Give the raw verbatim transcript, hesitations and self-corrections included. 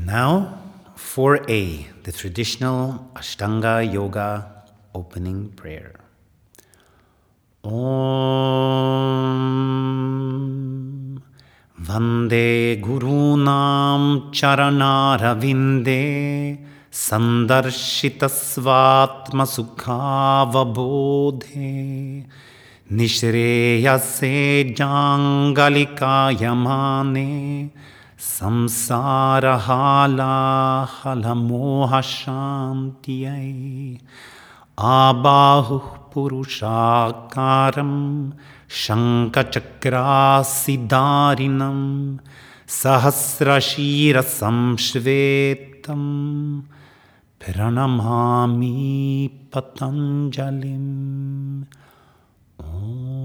And now, four A, the traditional Ashtanga Yoga opening prayer. Om Vande Gurunam Charanaravindeya Sandarshitasvatma Sukhavabodhe Nishreyase Jangalikayamane Samsara hala halamoha shantiyai Abahuh Purushakaram Shankachakrasidarinam Sahasrashira Samshvetam Pranamami Patanjalim. Om.